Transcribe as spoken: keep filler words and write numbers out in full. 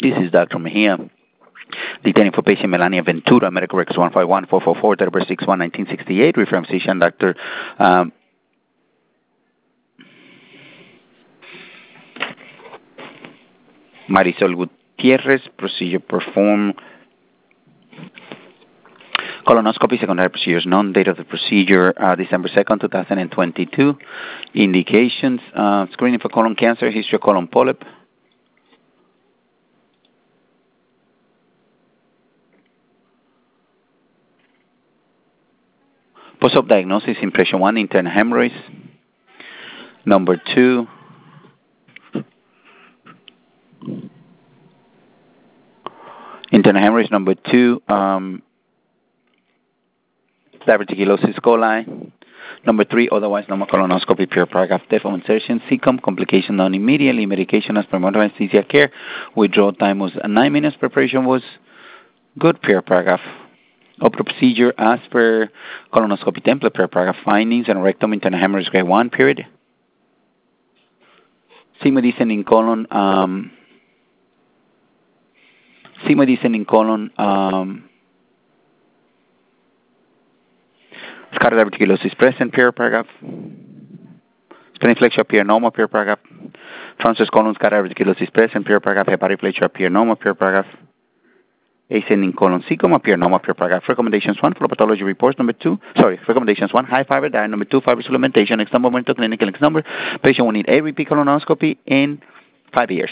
This is Doctor Mejia, detained for patient Melania Ventura, medical records one five one four four four, date of birth six one nineteen sixty-eight, reference physician Doctor Um, Marisol Gutierrez, procedure performed. Colonoscopy, secondary procedures known. Date of the procedure, uh, December second, two thousand twenty-two. Indications, uh, screening for colon cancer, history of colon polyp. Post-op diagnosis, impression one, internal hemorrhoids. Number two, internal hemorrhoids. Number two, um, diverticulosis coli. Number three, otherwise normal colonoscopy, pure paragraph, depth of insertion, C C O M, complication done immediately, medication as per modern anesthesia care. Withdrawal time was nine minutes, preparation was good, pure paragraph. Opera procedure as per colonoscopy template, pure paragraph, findings and rectum internal hemorrhage grade one, period. Sigma descending colon, um, sigma descending colon, um, scarred diverticulosis present, pure paragraph. Spleen flexure appear normal, pure paragraph. Transverse colon scarred diverticulosis present, pure paragraph. Hepatic flexure appear normal, pure paragraph. Ascending colon C C O M appear normal, pure paragraph. Recommendations one, flow pathology reports. Number two, sorry, recommendations one, high fiber diet. Number two, fiber supplementation. Next number, went to clinical. Next number, patient will need a repeat colonoscopy in five years.